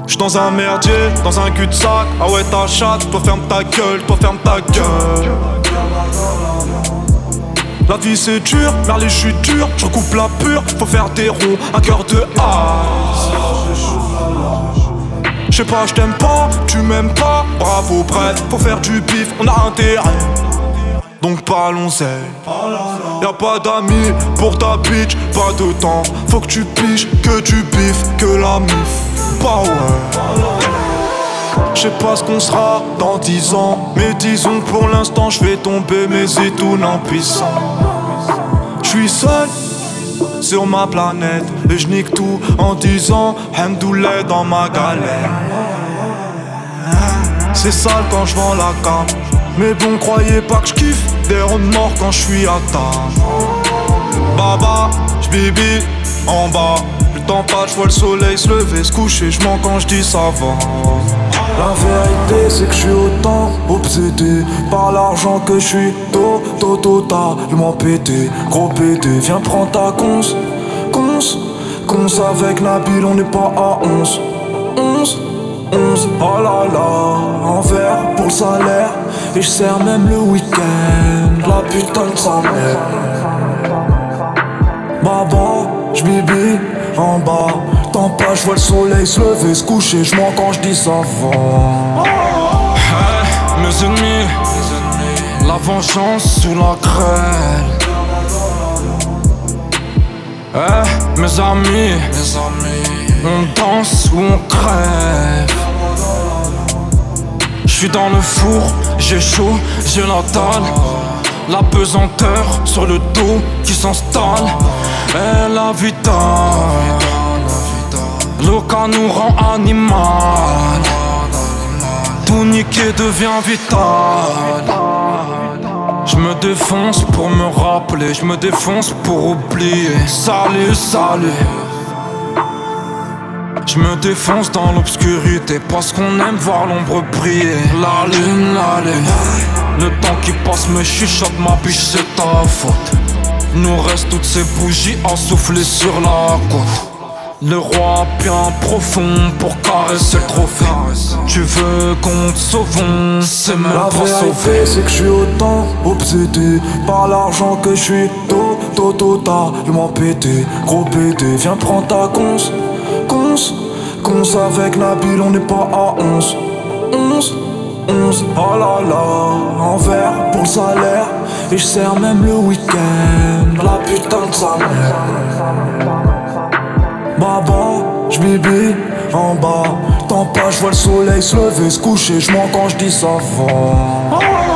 J'suis dans un merdier, dans un cul-de-sac. Ah ouais ta chatte, toi ferme ta gueule, toi ferme ta gueule. La vie c'est dur, merle je suis dur, je recoupe la pure, faut faire des ronds, un cœur de ice. J'sais pas, j't'aime pas, tu m'aimes pas, bravo bref, faut faire du bif, on a intérêt. Donc parlons-y. Y'a pas d'amis pour ta bitch, pas de temps. Faut que tu piges, que tu biffes, que la mif. Bah ouais. J'sais pas ce qu'on sera dans 10 ans, mais disons pour l'instant j'fais tomber mes étoiles impuissants. J'suis seul sur ma planète et j'nique tout en disant Hamdoullah dans ma galère. C'est sale quand j'vends la cam, mais bon croyez pas que j'kiffe des ronds de mort quand j'suis à table. Baba, j'bibi en bas. Le temps passe, j'vois le soleil se lever, se coucher, j'mens quand j'dis ça va. La vérité c'est que j'suis autant obsédé par l'argent que j'suis totalement pété. Gros pété, viens prendre ta cons avec Nabil, on n'est pas à 11. Oh là là, en verre pour le salaire. Et j'sers même le week-end, la putain de sa mère. Baba, j'bibi en bas. Tant pas, j'vois le soleil se lever, se coucher, j'mens quand j'dis ça va. Hey, mes ennemis, la vengeance sous la grêle. Hey, mes amis, on danse ou on crève. J'suis dans le four, j'ai chaud, j'ai la dalle. La pesanteur sur le dos qui s'installe. Et la vitale, le cas nous rend animal. Tout niquer devient vital. J'me défonce pour me rappeler, j'me défonce pour oublier. Salut, salut. J'me défonce dans l'obscurité parce qu'on aime voir l'ombre briller. La lune, le temps qui passe me chuchote, ma biche c'est ta faute. Nous reste toutes ces bougies à souffler sur la côte. Le roi bien profond pour caresser le trophée. Tu veux qu'on te sauve, c'est même la pas sauvé. La vérité c'est que j'suis autant obsédé par l'argent que j'suis totalement pété. Gros pété, viens prendre ta cons avec Nabil, on n'est pas à 11. Oh là là, en verre pour le salaire. Et j'sers même le week-end, la putain de sa mère. Baba, j'bibi en bas. Tant pas, j'vois le soleil se lever, se coucher, j'mens quand j'dis ça va.